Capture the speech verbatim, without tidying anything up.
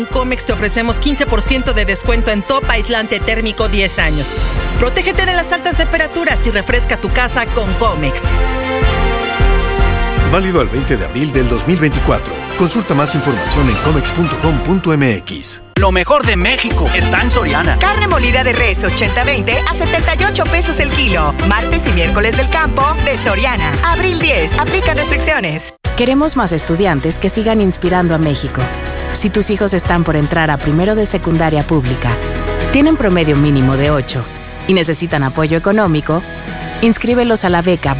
En Comex te ofrecemos quince por ciento de descuento en top aislante térmico diez años. Protégete de las altas temperaturas y refresca tu casa con Comex. Válido al veinte de abril del dos mil veinticuatro. Consulta más información en comex punto com punto m x. Lo mejor de México está en Soriana. Carne molida de res ochenta veinte a setenta y ocho pesos el kilo. Martes y miércoles del campo de Soriana. Abril diez. Aplica restricciones. Queremos más estudiantes que sigan inspirando a México. Si tus hijos están por entrar a primero de secundaria pública, tienen promedio mínimo de ocho y necesitan apoyo económico, inscríbelos a la beca